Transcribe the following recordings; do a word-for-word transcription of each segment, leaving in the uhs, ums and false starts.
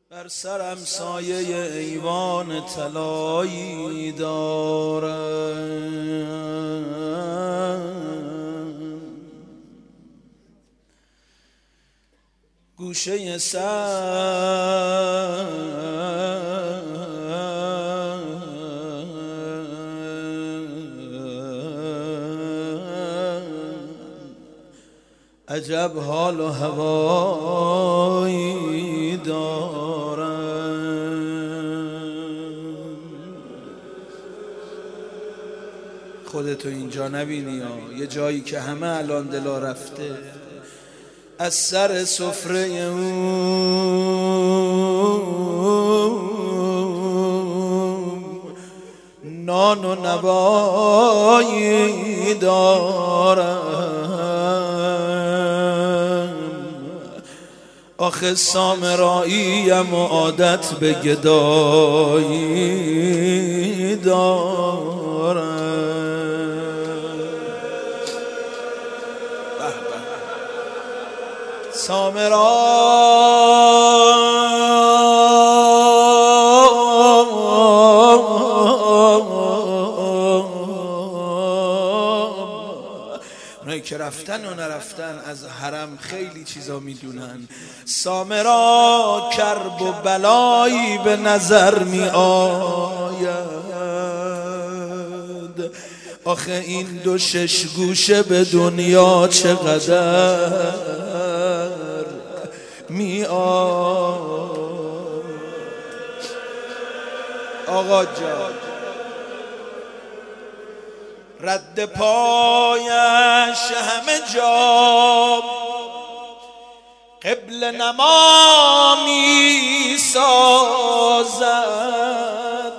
بر سرم سایه ایوان طلایی دارم، گوشه سر عجب حال و هوایی دارم. خودتو اینجا نبینی ها، یه جایی که همه الان دلا رفته از سر سفره اون نان و نوایی دارم. آخه سامراییم و عادت به گدایی دارم. سامرا اونایی که رفتن و نرفتن از حرم خیلی چیزا میدونن. سامرا کرب و بلایی به نظر می آید، آخه این دو شش گوشه به دنیا چقدر می آید. آقا جان رد پایش همه جا قبل نما می سازد،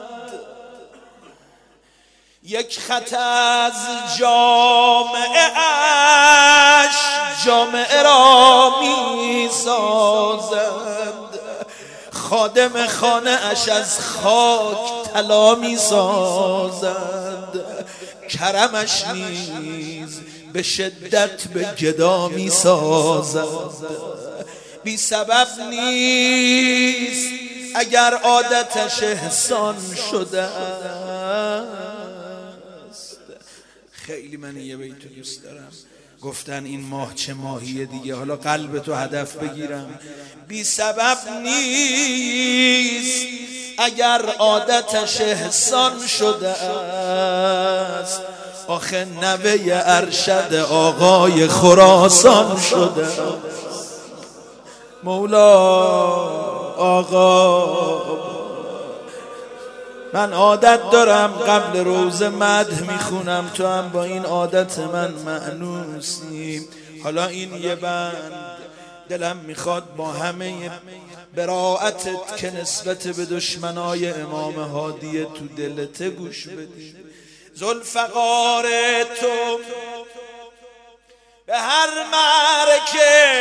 یک خط از جامعه اش جامعه را می سازد، خادم خانه اش از خاک طلا می سازد، کرمش نیز به شدت به گدا می سازد. بی سبب نیست اگر عادتش احسان شده است. خیلی من یه بیتو دوست دارم، گفتن این ماه چه ماهیه دیگه، حالا قلبتو هدف بگیرم. بی سبب نیست اگر عادتش احسان شده است، آخه نوه ارشد آقای خراسان شده است. مولا آقا من عادت دارم قبل روزه مدح میخونم، تو هم با این عادت من مأنوسی. حالا این یه بند دلم میخواد با همه براعتت که نسبت به دشمنای امام هادی تو دلت گوش بدی. ذوالفقار تو به هر معرکه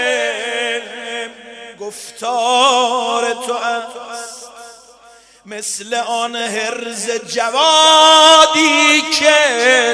گفتار تو است، مثل آن هرز جوادی که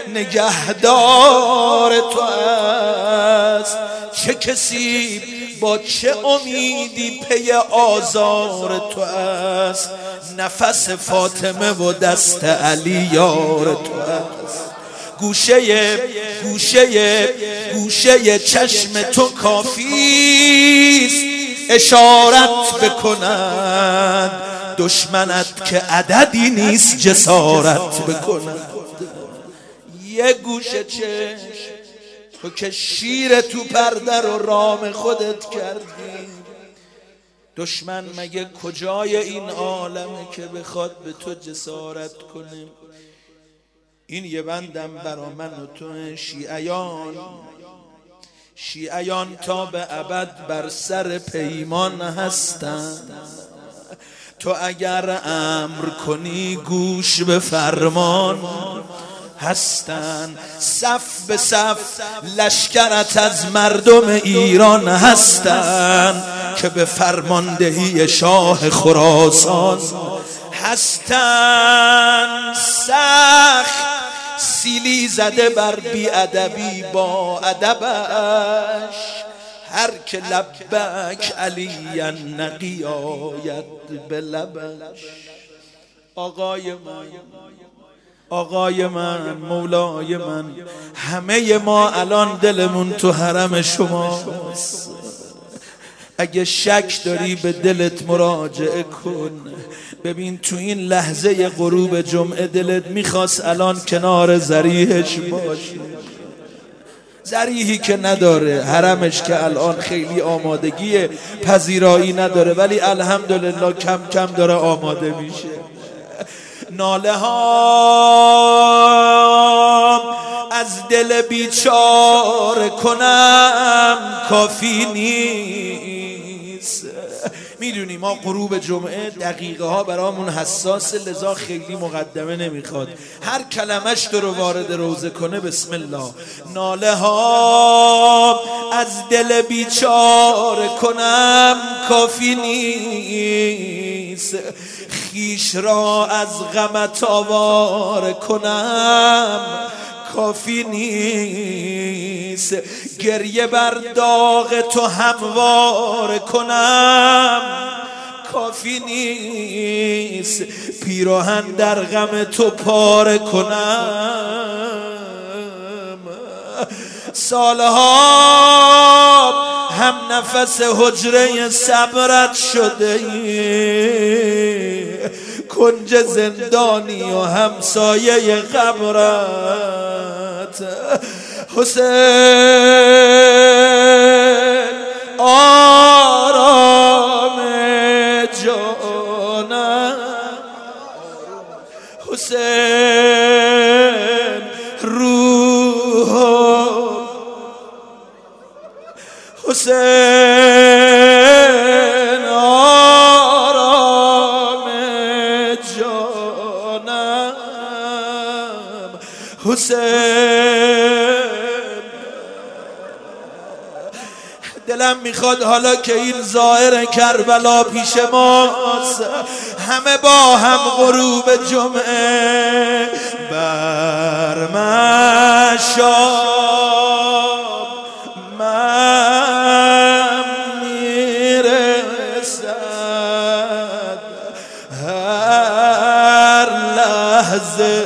نگهدار تو است. چه کسی با چه امیدی پی آزار تو است، نفس فاطمه و دست علی یار تو است. گوشه گوشه گوشه چشم تو کافیست اشارت بکند، دشمنت که عددی نیست جسارت بکند. یه گوشه چشم تو که شیر تو پرده رو رام خودت کردی، دشمن مگه کجای این عالمه که بخواد به تو جسارت کنه؟ این یه بندم برا من و تو شیعیان، شیعیان تا به ابد بر سر پیمان هستند. تو اگر امر کنی گوش به فرمان هستند. صف به صف لشکرت از مردم ایران هستند که به فرماندهی شاه خراسان هستند. سخت سیلی زده بر بی ادبی با ادبش هر که لبک علی نقی آید به لبش. آقای من، آقای من، مولای من، همه ما الان دلمون تو حرم شماست. اگه شک داری به دلت مراجعه کن، ببین تو این لحظه غروب جمعه دلت میخواست الان کنار ذریحش باشی. ذریحی که نداره، حرمش که الان خیلی آمادگی پذیرایی نداره، ولی الحمدلله کم کم داره آماده میشه. ناله ها از دل بیچاره کنم کافی نیست. میدونی ما غروب جمعه دقیقه ها برامون حساس، لذا خیلی مقدمه نمیخواد. هر کلمش تو رو وارد روزه کنه بسم الله. ناله ها از دل بیچاره کنم کافی نیست، خیش را از غمت آواره کنم کافی نیست، گریه بر داغ تو هموار کنم کافی نیست، پیراهن در غم تو پاره کنم. سالها هم نفس حجره صبرت شده ای، کنج زندانی و همسایه قبرت. حسین آرام جانم، حسین روح، حسین آرام جانم، حسین. دلم میخواد حالا که این ظاهر کربلا پیش ماست، همه با هم غروب جمعه بر مشام من میرسد هر لحظه.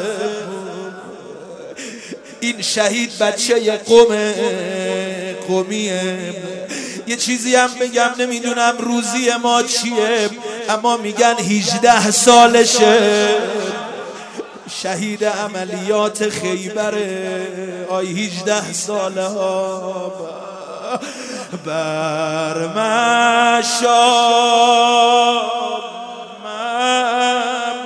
این شهید بچه قوم قومیه. یه چیزی هم بگم، نمیدونم روزی ما چیه، اما میگن هجده سالشه، شهید عملیات خیبره. آی هجده ساله ها بر مشام من.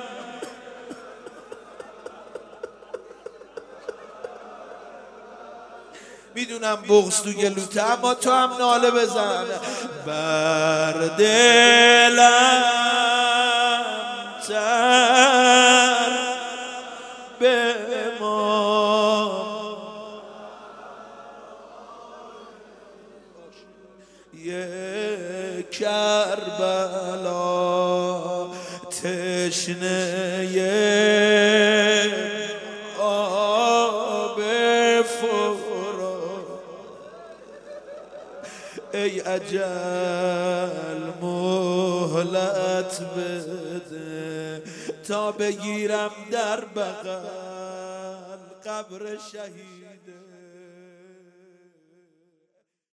میدونم بغض تو گلوته، اما تو هم ناله بزن. بر دلم تن بمان، یه کربلا تشنه آب فرات. ای اجل مهلت بده تا بگیرم در بغل قبر شهید.